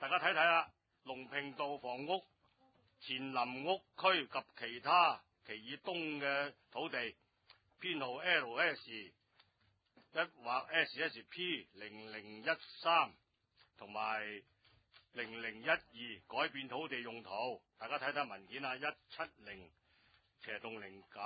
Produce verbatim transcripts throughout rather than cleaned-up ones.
大家睇睇啦，龍平道房屋前林屋區及其他其以東嘅土地，編號 L S 一或 S S P 零零一三同埋零零一二改變土地用途，大家睇睇文件啊，一七零斜洞零九。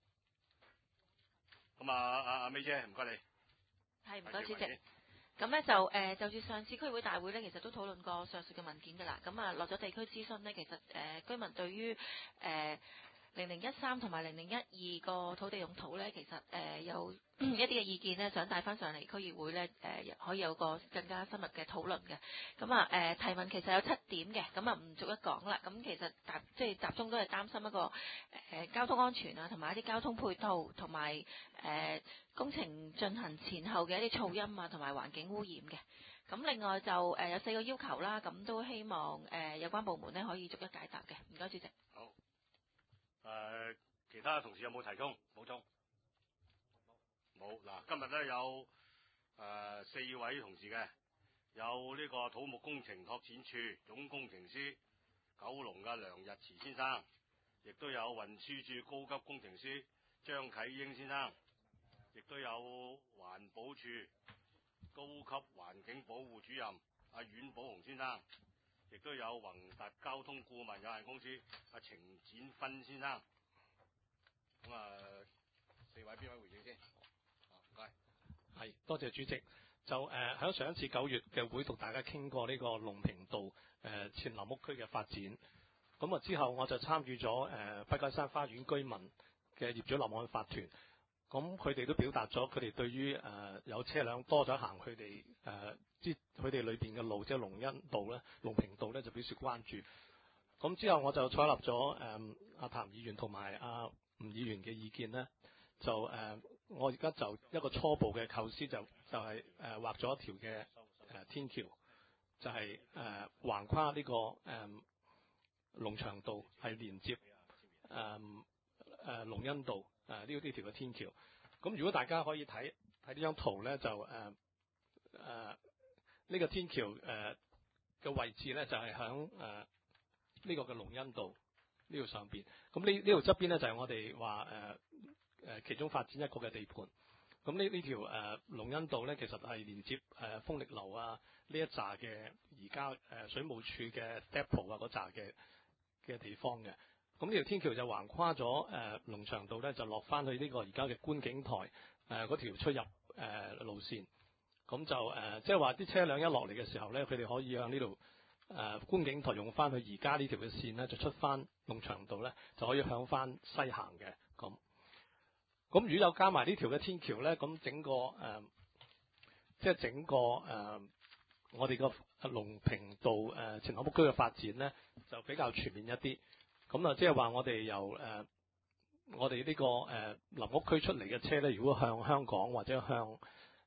咁啊，阿阿 May姐，唔該你。 係，唔該主席。咁咧就誒、呃、就住上次區會大會咧，其實都討論過上述嘅文件㗎啦。咁啊落咗地區諮詢咧，其實誒、呃、居民對於誒零零一三同埋零零一二個土地用途咧，其實誒、呃、有一啲嘅意見咧，想帶翻上嚟區議會咧，誒、呃、可以有個更加深入嘅討論嘅。咁啊誒提問其實有七點嘅，咁啊唔逐一講啦。咁其實集即係集中都係擔心一個誒、呃、交通安全啊，同埋一啲交通配套，同埋誒工程進行前後嘅一啲噪音啊，同埋環境污染嘅。咁另外就誒、呃、有四個要求啦，咁都希望誒、呃、有關部門咧可以逐一解答嘅。唔該，主席。 好。誒、呃，其他同事有冇提供補充？冇。嗱，今日咧有誒、呃、四位同事嘅，有呢個土木工程拓展處總工程師九龍嘅梁日慈先生，亦都有運輸處高級工程師張啟英先生，亦都有環保處高級環境保護主任阿阮寶雄先生，亦都有宏達交通顧問有限公司阿程展芬先生。咁啊，四位邊位回應先？好，唔該。 係，多謝主席。就誒喺、呃、上一次九月嘅會同大家傾過呢個龍平道誒、呃、前林屋區嘅發展。咁啊之後我就參與咗誒北街山花園居民嘅業主立案法團。咁佢哋都表達咗佢哋對於誒、呃、有車輛多咗行佢哋誒即佢哋裏邊嘅路，即係龍恩道咧、龍平道咧，就表示關注。咁之後我就採納咗誒阿譚議員同埋阿吳議員嘅意見咧，就誒、呃、我而家就一個初步嘅構思就就係、是、誒、呃、畫咗一條嘅誒、呃、天橋，就係、是、誒、呃、橫跨呢、這個誒、呃、龍翔道係連接誒誒龍恩道誒呢呢條嘅天橋。咁如果大家可以睇睇呢張圖咧，就誒誒呢個天橋誒嘅、呃、位置咧，就係響誒呢個嘅龍恩道呢度上邊。咁呢呢度側邊咧就係、是、我哋話誒誒其中發展一個嘅地盤。咁呢呢條誒龍恩道咧，其實係連接誒、呃、豐力樓啊呢一紮嘅而家誒水務署嘅 depot 啊嗰紮嘅嘅地方嘅。咁呢條天橋就橫跨咗誒、呃、龍翔道咧，就落翻去呢個而家嘅觀景台誒嗰、呃、條出入誒、呃、路線。咁就誒即係話啲車輛一落嚟嘅時候咧，佢哋可以向呢度誒觀景台用翻佢而家呢條嘅線咧，就出翻龍翔道咧，就可以向翻西行嘅。咁咁如果有加埋呢條嘅天橋咧，咁整個誒即係整個誒、呃、我哋個龍平道誒前林屋區嘅發展咧，就比較全面一啲。咁啊，即係話我哋由誒、呃、我哋呢、這個誒、呃、林屋區出嚟嘅車咧，如果向香港或者向誒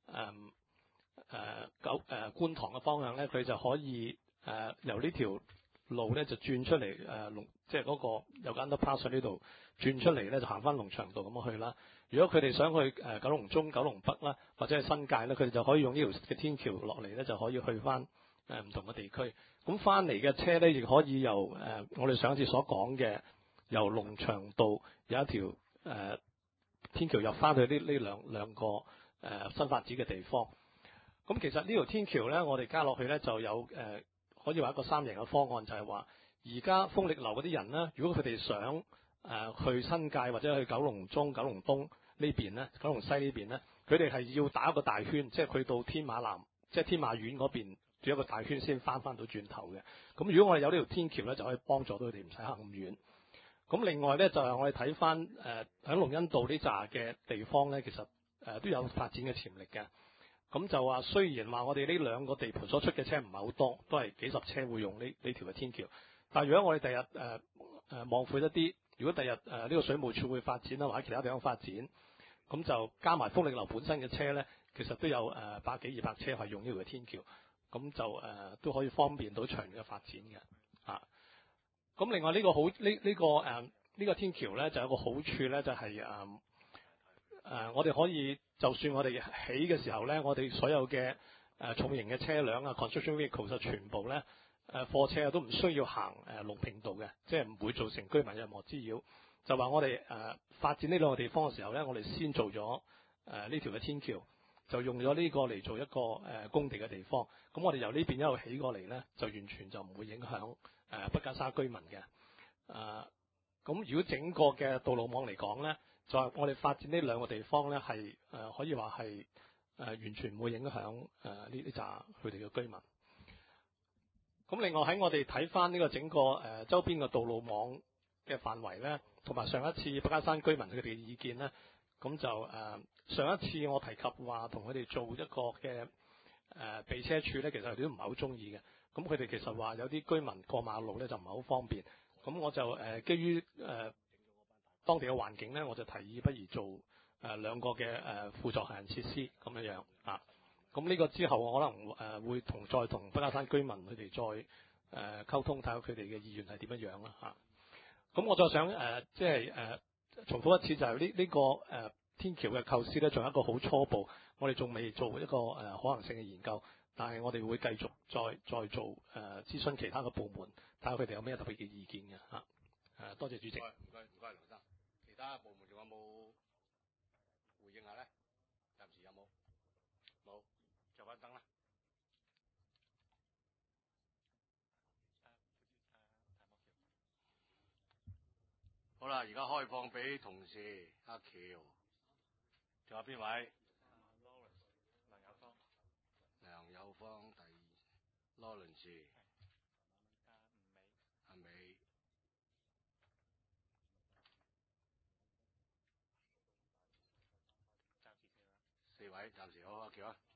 誒九誒觀塘嘅方向咧，佢就可以誒、呃、由呢條路咧就轉出嚟誒龍，即係嗰個有間 underpass 喺呢度轉出嚟咧，就行翻龍翔道咁樣去啦。如果佢哋想去誒、呃、九龍中、九龍北啦，或者係新界咧，佢哋就可以用呢條嘅天橋落嚟咧，就可以去翻誒唔同嘅地區。咁翻嚟嘅車咧，亦可以由誒、呃、我哋上一次所講嘅由龍翔道有一條誒、呃、天橋入翻去呢呢兩兩個誒、呃、新發展嘅地方。咁其實呢條天橋咧，我哋加落去咧就有誒、呃、可以話一個三贏嘅方案，就係話而家豐力樓嗰啲人咧，如果佢哋想誒、呃、去新界或者去九龍中、九龍東呢邊咧，九龍西呢邊咧，佢哋係要打一個大圈，即係去到天馬南，即係天馬苑嗰邊。做一個大圈先翻翻到轉頭嘅。咁如果我哋有呢條天橋咧，就可以幫助到佢哋唔使行咁遠。咁另外咧就係、是、我哋睇翻誒喺龍恩道呢紮嘅地方咧，其實誒、呃、都有發展嘅潛力嘅。咁就話雖然話我哋呢兩個地盤所出嘅車唔係好多，都係幾十車會用呢呢條嘅天橋。但係如果我哋第日誒誒望闊一啲，如果第日誒呢個水務署會發展啦，或者其他地方發展，咁就加埋豐力樓本身嘅車咧，其實都有誒、呃、百幾二百車係用呢條嘅天橋。咁就誒、呃、都可以方便到長遠嘅發展嘅啊。咁另外呢個好呢呢、這個誒呢、呃這個天橋咧，就有個好處咧，就係誒誒我哋可以就算我哋起嘅時候咧，我哋所有嘅誒、呃、重型嘅車輛啊 construction vehicles 就全部咧誒貨車都唔需要行誒龍平道嘅，即係唔會造成居民任何滋擾。就話我哋誒、呃、發展呢兩個地方嘅時候咧，我哋先做咗誒呢條嘅天橋，就用咗呢個嚟做一個誒、呃、工地嘅地方。咁我哋由呢邊一路起過嚟咧，就完全就唔會影響誒畢加沙居民嘅。誒、呃、咁如果整個嘅道路網嚟講咧，就係我哋發展呢兩個地方咧，係誒、呃、可以話係誒完全唔會影響誒呢呢扎佢哋嘅居民。咁另外喺我哋睇翻呢個整個誒、呃、周邊嘅道路網嘅範圍咧，同埋上一次畢加山居民佢哋嘅意見咧，咁就誒、呃、上一次我提及話同佢哋做一個嘅誒、呃、避車處咧，其實佢哋都唔係好中意嘅。咁佢哋其實話有啲居民過馬路咧就唔係好方便。咁我就誒、呃、基於誒、呃、當地嘅環境咧，我就提議不如做誒、呃、兩個嘅誒、呃、輔助行人設施咁樣樣啊。咁呢個之後，我可能誒、呃、會同再同畢加山居民佢哋再誒、呃、溝通，睇下佢哋嘅意願係點樣樣啦嚇。咁、啊、我就想誒、呃，即係誒、呃、重複一次，就係呢呢個誒、呃、天橋嘅構思咧，仲有一個好初步，我哋仲未做一個誒、呃、可能性嘅研究，但係我哋會繼續再再做誒、呃、諮詢其他嘅部門，睇下佢哋有咩特別嘅意見嘅嚇。誒、啊，多謝主席。 唔該唔該唔該，梁生。其他部門仲有冇回應下咧？暫時有冇？冇，就翻燈啦。好啦，而家開放俾同事阿喬，仲有邊位？梁有芳。梁有芳，第二羅倫士。阿美。四位，暫時好，阿喬啊。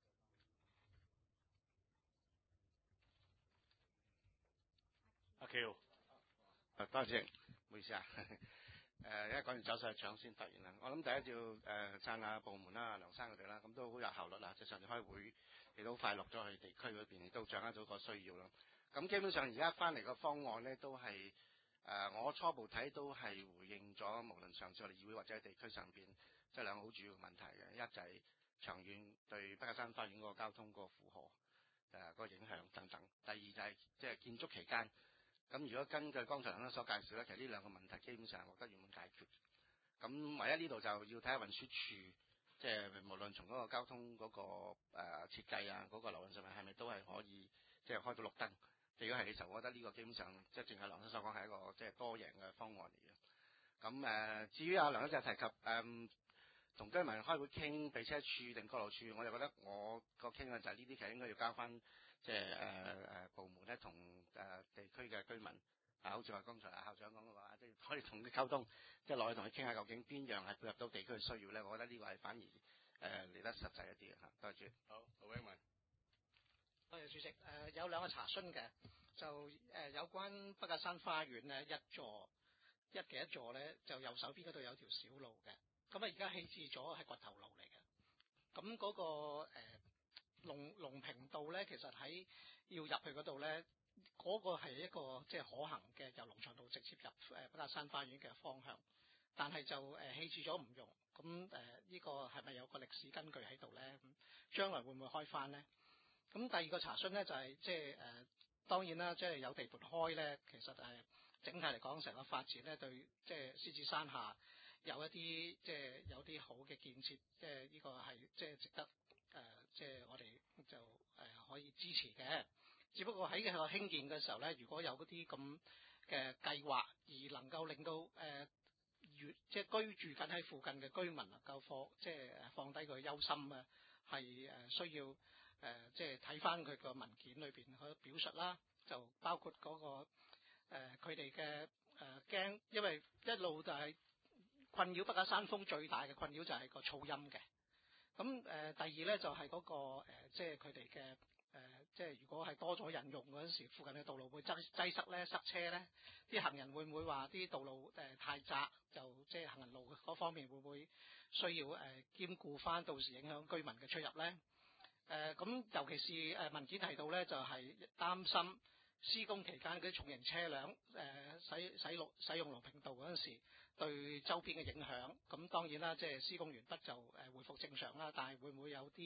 阿喬。 誒，多謝，唔好意思啊。誒，而家講完走勢搶先發言啦。我諗第一要誒讚下部門啦，梁生佢哋啦，咁都好有效率啦。即係上次開會，亦都快落咗去地區嗰邊，亦都掌握咗個需要啦。咁基本上而家翻嚟個方案咧，都係誒、呃、我初步睇都係回應咗，無論上次我哋議會或者喺地區上邊，即係兩個好主要嘅問題嘅。一就係長遠對畢加山花園嗰個交通個負荷誒嗰個影響等等。第二就係即係建築期間。咁如果根據剛才梁生所介紹咧，其實呢兩個問題基本上係獲得圓滿解決。咁唯一呢度就要睇下運輸處，即係無論從嗰個交通嗰個誒設計啊，嗰個流量上面係咪都係可以即係開到綠燈。如果係嘅時候，我覺得呢個基本上即係正係梁生所講係一個即係多贏嘅方案嚟嘅。咁誒，至於阿梁生就提及誒同居民開會傾避車處定過路處，我就覺得我個傾向就係呢啲其實應該要交翻。即係誒誒部門咧，同誒、呃、地區嘅居民啊，好似話剛才阿校長講嘅話，即係可以同佢溝通，即係落去同佢傾下究竟邊樣係配合到地區嘅需要咧。我覺得呢個係反而誒嚟、呃、得實際一啲嘅嚇。多謝。 好，盧永文。 多謝主席。誒、呃、有兩個查詢嘅，就誒、呃、有關畢加山花園咧一座一嘅一座咧，就右手邊嗰度有條小路嘅，咁啊而家棄置咗係掘頭路嚟嘅，咁嗰、那個誒。呃龍龍平道咧，其實喺要入去嗰度咧，嗰、那個係一個即係可行嘅，由龍翔道直接入誒畢加山花園嘅方向，但係就誒棄置咗唔用，咁誒呢個係咪有個歷史根據喺度咧？咁將來會唔會開翻咧？咁第二個查詢咧就係即係誒當然啦，即、就、係、是、有地盤開咧，其實誒、呃、整體嚟講成個發展咧，對即係獅子山下有一啲即係有啲好嘅建設，即係呢個係即係值得。誒、呃，即係我哋就誒、呃、可以支持嘅，只不過喺個興建嘅時候咧，如果有嗰啲咁嘅計劃，而能夠令到誒、呃，即係居住緊喺附近嘅居民能夠放，即係放低佢憂心啊，係誒需要誒、呃，即係睇翻佢個文件裏邊佢表述啦，就包括嗰、那個佢哋嘅誒驚，因為一路就係困擾畢加山峰最大嘅困擾就係個噪音嘅。咁誒、呃、第二咧就係、是、嗰、那個、呃、即係佢哋嘅誒，即係如果係多咗人用嗰陣時，附近嘅道路會擠擠塞咧、塞車咧，啲行人會唔會話啲道路誒、呃、太窄，就即係行人路嗰方面會唔會需要誒、呃、兼顧翻，到時影響居民嘅出入咧？誒、呃、咁尤其是誒文件提到咧，就係、是、擔心施工期間嗰啲重型車輛誒、呃、使使用使用龍平道嗰陣時，對周邊嘅影響，咁當然啦，即係施工完畢就誒恢復正常啦。但係會唔會有啲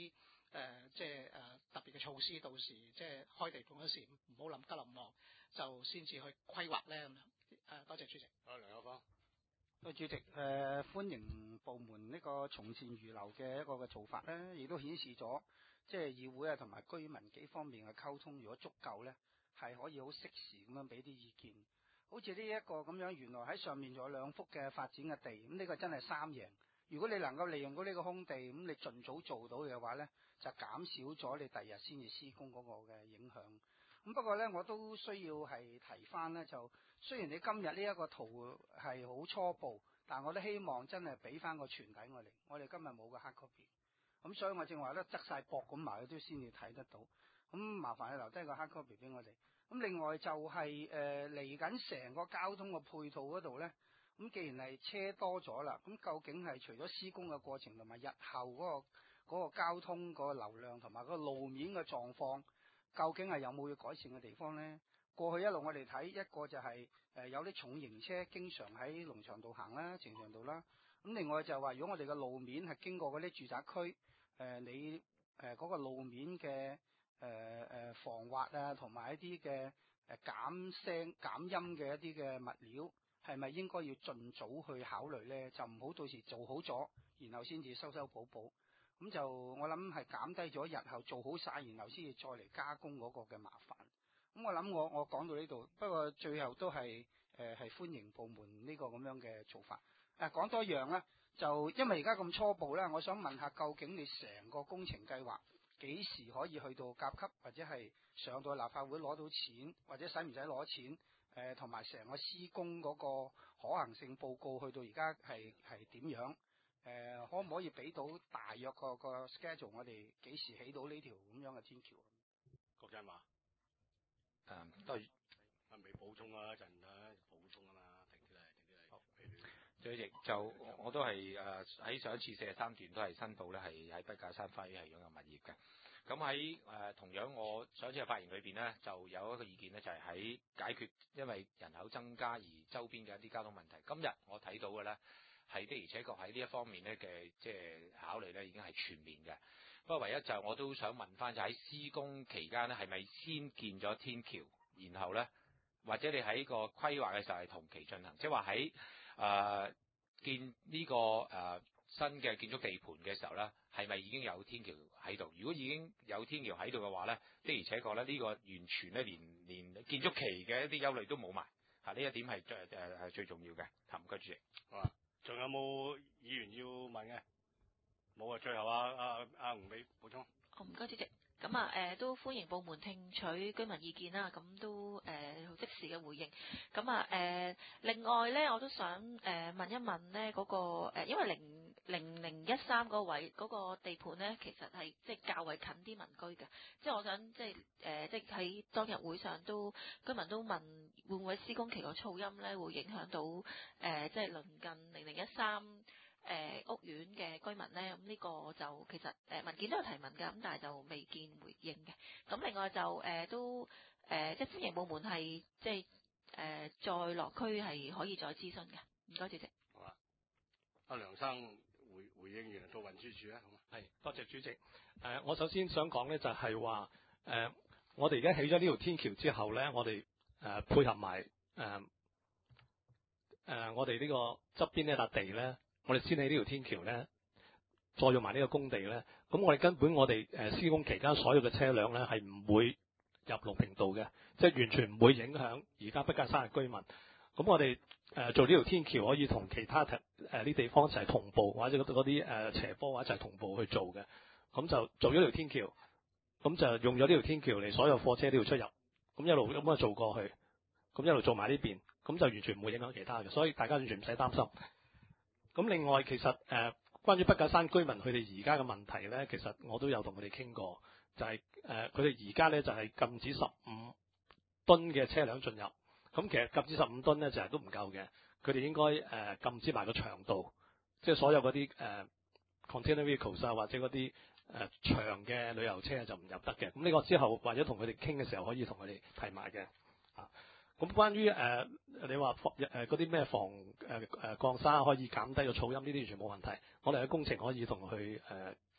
誒即係誒特別嘅措施，到時即係開地盤嗰時唔好臨急臨忙，就先至去規劃咧咁樣。誒，多謝主席。 好，梁有芳。 主席，誒、呃、歡迎部門呢個從善如流嘅一個嘅做法咧，亦都顯示咗即係議會啊同埋居民幾方面嘅溝通，如果足夠咧，係可以好適時咁樣俾啲意見。好似呢一個咁樣，原來喺上面仲有兩幅嘅發展嘅地，咁呢個真係三贏。如果你能夠利用到呢個空地，咁你盡早做到嘅話咧，就減少咗你第日先至施工嗰個嘅影響。咁不過咧，我都需要係提翻咧，就雖然你今日呢一個圖係好初步，但我都希望真係俾翻個全體我哋。我哋今日冇個 hard copy，咁所以我正話咧側晒膊咁埋都先至睇得到。咁麻煩你留低個 hard copy 俾我哋。咁另外就係誒嚟緊成個交通嘅配套嗰度咧，咁既然係車多咗啦，咁究竟係除咗施工嘅過程同埋日後嗰個嗰個交通嗰個流量同埋嗰個路面嘅狀況，究竟係有冇要改善嘅地方呢？過去一路我哋睇一個就係誒有啲重型車經常喺龍翔道行啦、呈祥道啦。咁另外就係話，如果我哋嘅路面係經過嗰啲住宅區，誒你誒嗰個路面嘅誒誒防滑啊，同埋一啲嘅誒減聲減音嘅一啲嘅物料，係咪應該要盡早去考慮呢？就唔好到時做好咗，然後先至修修補補。咁就我諗係減低咗日後做好晒，然後先至再嚟加工嗰個嘅麻煩。咁我諗我我講到呢度，不過最後都係誒係歡迎部門呢個咁樣嘅做法。誒、啊、講多樣啦，就因為而家咁初步咧，我想問下究竟你成個工程計劃幾時可以去到甲級，或者係上到立法會攞到錢，或者使唔使攞錢？誒同埋成個施工嗰個可行性報告去到而家係係點樣？誒、呃、可唔可以俾到大約個個 schedule？我哋幾時起到呢條咁樣嘅天橋？ 郭振華， 誒都係啊未補充啊，一陣啊補充啊嘛，停啲嚟，停啲嚟。好， 主席就我都係誒喺上一次四十三段都係申報咧，係喺筆架山花園係擁有物業嘅。咁喺誒同樣我上一次嘅發言裏邊咧，就有一個意見咧，就係、是、喺解決因為人口增加而周邊嘅一啲交通問題。今日我睇到嘅咧，係的而且確喺呢一方面咧嘅即係考慮咧已經係全面嘅。不過唯一就我都想問翻，就喺施工期間咧，係咪先建咗天橋，然後咧或者你喺個規劃嘅時候係同期進行，即係話喺誒建呢、這個誒、呃、新嘅建築地盤嘅時候咧，係咪已經有天橋喺度？如果已經有天橋喺度嘅話咧，的而且確咧呢、這個完全咧連連建築期嘅一啲憂慮都冇埋嚇，呢一點係最誒係最重要嘅。唔該主席。 好啊，仲有冇議員要問嘅？冇啊，最後啊啊啊吳美補充。 好，唔該主席。咁啊誒都歡迎部門聽取居民意見啦，咁都誒好、呃、即時嘅回應。咁啊誒另外咧，我都想誒、呃、問一問咧嗰、那個、呃、因為零零零一三嗰位嗰、那個地盤咧，其實係即係較為近啲民居嘅。即係我想即係誒、呃、即係喺當日會上都居民都問會唔會施工期個噪音咧會影響到誒、呃、即係鄰近零零一三。誒、呃、屋苑嘅居民咧，咁、這、呢個就其實誒、呃、文件都有提問㗎，咁但係就未見回應嘅。咁另外就誒、呃、都誒、呃、即係歡迎部門係即係誒、呃、再落區係可以再諮詢嘅。唔該主席。 好啊，阿梁生回回應完到運輸署啊，好嘛？ 係，多謝主席。誒、呃，我首先想講咧就係話誒，我哋而家起咗呢條天橋之後咧，我哋誒、呃、配合埋誒誒我哋呢個側邊呢笪地咧。我哋先起呢條天橋咧，再用埋呢個工地咧，咁我哋根本我哋誒施工期間所有嘅車輛咧係唔會入龍屏道嘅，即係完全唔會影響而家筆架山嘅居民。咁我哋誒、呃、做呢條天橋可以同其他誒啲地方一齊同步，或者嗰啲誒斜坡一齊同步去做嘅。咁就做咗條天橋，咁就用咗呢條天橋嚟所有貨車都要出入，咁一路咁樣做過去，咁一路做埋呢邊，咁就完全唔會影響其他嘅，所以大家完全唔使擔心。咁另外，其實誒、呃、關於筆架山居民佢哋而家嘅問題咧，其實我都有同佢哋傾過，就係誒佢哋而家咧就係、是、禁止十五噸嘅車輛進入。咁其實禁止十五噸咧就係、是、都唔夠嘅，佢哋應該誒、呃、禁止埋個長度，即係所有嗰啲誒 container vehicles 啊，或者嗰啲誒長嘅旅遊車就唔入得嘅。咁呢個之後或者同佢哋傾嘅時候可以同佢哋提埋嘅啊。咁關於誒、呃、你話防誒嗰啲咩防誒誒、呃、降沙可以減低個噪音，呢啲完全冇問題。我哋嘅工程可以同佢誒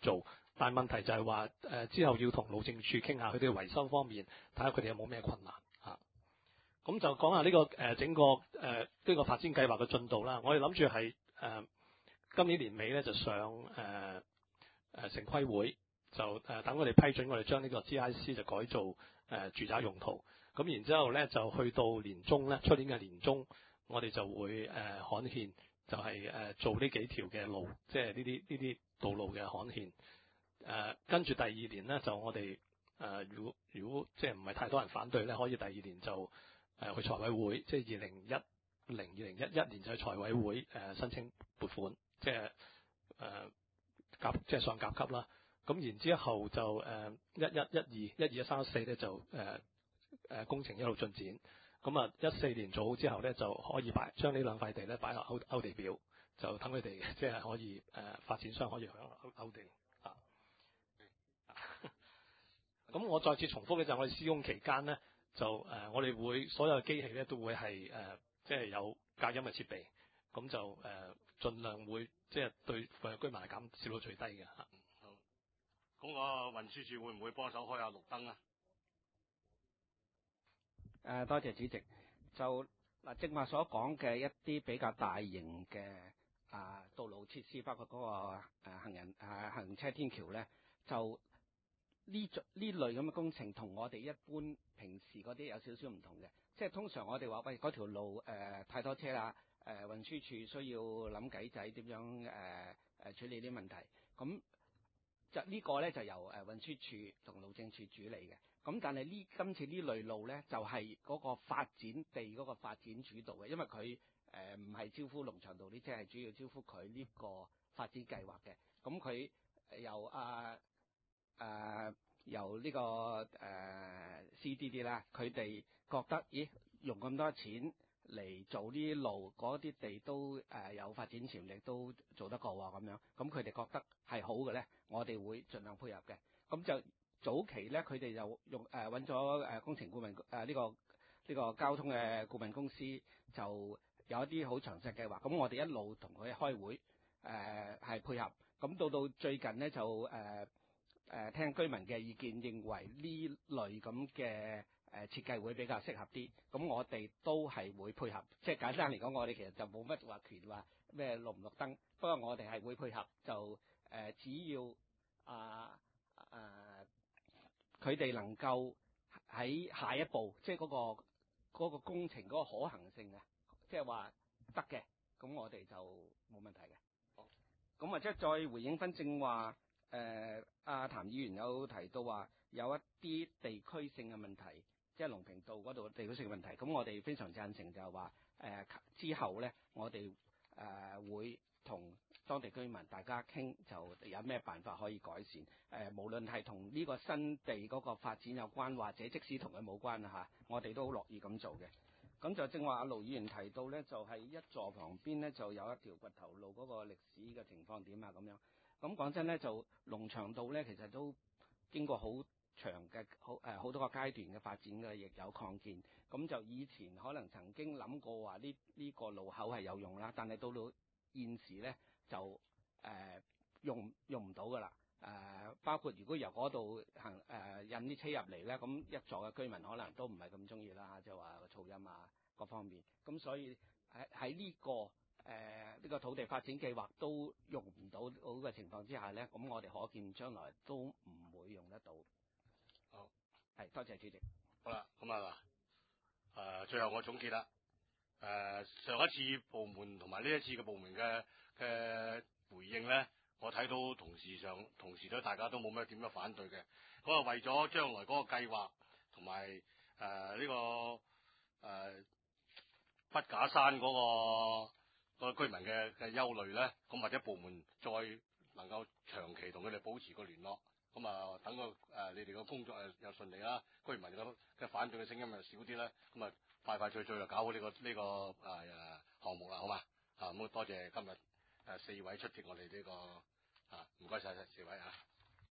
做，但係問題就係話誒之後要同路政署傾下佢哋維修方面，睇下佢哋有冇咩困難嚇。咁、啊、就講下呢、這個誒、呃、整個誒呢、呃這個發展計劃嘅進度啦。我哋諗住係誒今年年尾咧就上誒誒、呃呃、城規會，就誒、呃、等佢哋批准我哋將呢個 G I C 就改造誒、呃、住宅用途。咁然之後咧就去到年中咧，出年嘅年中，我哋就會誒刊憲，就係、是、誒、呃、做呢幾條嘅路，即係呢啲呢啲道路嘅刊憲。誒跟住第二年咧，就我哋誒、呃、如果如果即係唔係太多人反對咧，可以第二年就誒、呃、去財委會，即係二零一零二零一一年就去財委會誒、呃、申請撥款，即係誒甲即係上甲級啦。咁然之後就誒一一一二一二一三一四咧就誒。呃誒工程一路進展，咁啊一四年做好之後咧，就可以擺將呢兩塊地咧擺落勾勾地表，就等佢哋即係可以誒、呃、發展商可以響勾勾地啊。咁我再次重複咧，就係、我哋施工期間咧，就誒、呃、我哋會所有嘅機器咧都會係誒即係有隔音嘅設備，咁就誒、呃、盡量會即係對附近居民係減少到最低嘅嚇。 好，咁個運輸署會唔會幫手開下綠燈啊？ 誒、呃，多謝主席。就嗱，正話所講嘅一啲比較大型嘅啊道路設施，包括嗰、那個、啊、行人誒、啊、行車天橋咧，就呢種呢類咁嘅工程，同我哋一般平時嗰啲有少少唔同嘅。即係通常我哋話喂嗰條路誒、呃、太多車啦，誒、呃、運輸署需要諗計仔點樣誒誒、呃、處理啲問題。咁就呢個咧就由誒運輸署同路政署處理嘅。咁但係呢今次呢類路咧，就係、是、嗰個發展地嗰個發展主導嘅，因為佢誒唔係招呼農場道啲車，係主要招呼佢呢個發展計劃嘅。咁佢由啊誒、呃、由呢、這個誒、呃、C D D 啦，佢哋覺得咦用咁多錢嚟做呢啲路，嗰啲地都誒、呃、有發展潛力，都做得過喎咁樣。咁佢哋覺得係好嘅咧，我哋會盡量配合嘅。咁就早期咧，佢哋就用誒揾咗誒工程顧問誒呢、呃這個呢、這個交通嘅顧問公司，就有一啲好詳細計劃。咁我哋一路同佢開會，誒、呃、係配合。咁到到最近咧就誒誒、呃呃、聽居民嘅意見，認為呢類咁嘅誒設計會比較適合啲。咁我哋都係會配合。即係簡單嚟講，我哋其實就冇乜話權話咩綠唔綠燈。不過我哋係會配合，就誒、呃、只要啊誒。呃呃佢哋能夠喺下一步，即係嗰個嗰個工程嗰個可行性啊，即係話得嘅，咁我哋就冇問題嘅。好，咁或者再回應翻正話，誒阿譚議員有提到話有一啲地區性嘅問題，即係龍平道嗰度地區性嘅問題，咁我哋非常贊成就係話誒之後咧，我哋誒、呃、會同當地居民大家傾，就有咩辦法可以改善？誒、呃，無論係同呢個新地嗰個發展有關，或者即使同佢冇關啊嚇，我哋都好樂意咁做嘅。咁就正話阿盧議員提到咧，就係、是、一座旁邊咧就有一條掘頭路嗰個歷史嘅情況點啊咁樣。咁講真咧，就龍翔道咧其實都經過好長嘅好誒好多個階段嘅發展嘅，亦有擴建。咁就以前可能曾經諗過話呢呢個路口係有用啦，但係到到現時咧。就誒、呃、用用唔到㗎啦，誒、呃、包括如果由嗰度行誒、呃、引啲車入嚟咧，咁一座嘅居民可能都唔係咁中意啦，即係話個噪音啊各方面，咁所以喺喺呢個誒呢、呃這個土地發展計劃都用唔到好嘅情況之下咧，咁我哋可見將來都唔會用得到。好，係多謝主席。 好啦，咁啊嗱，誒最後我總結啦。誒、呃、上一次部門同埋呢一次嘅部門嘅嘅回應咧，我睇到同事上同事都大家都冇咩點樣反對嘅。咁啊為咗將來嗰個計劃同埋誒呢個誒、呃、筆架山嗰、嗰個、嗰個居民嘅嘅憂慮咧，咁或者部門再能夠長期同佢哋保持個聯絡，咁啊等個誒、呃、你哋嘅工作誒又順利啦，居民嘅嘅反對嘅聲音又少啲咧，咁啊快快脆脆就搞好呢、這個呢、這個誒誒、呃、項目啦，好嘛？啊咁多謝今日誒四位出席我哋呢、這個啊，唔該晒四位啊。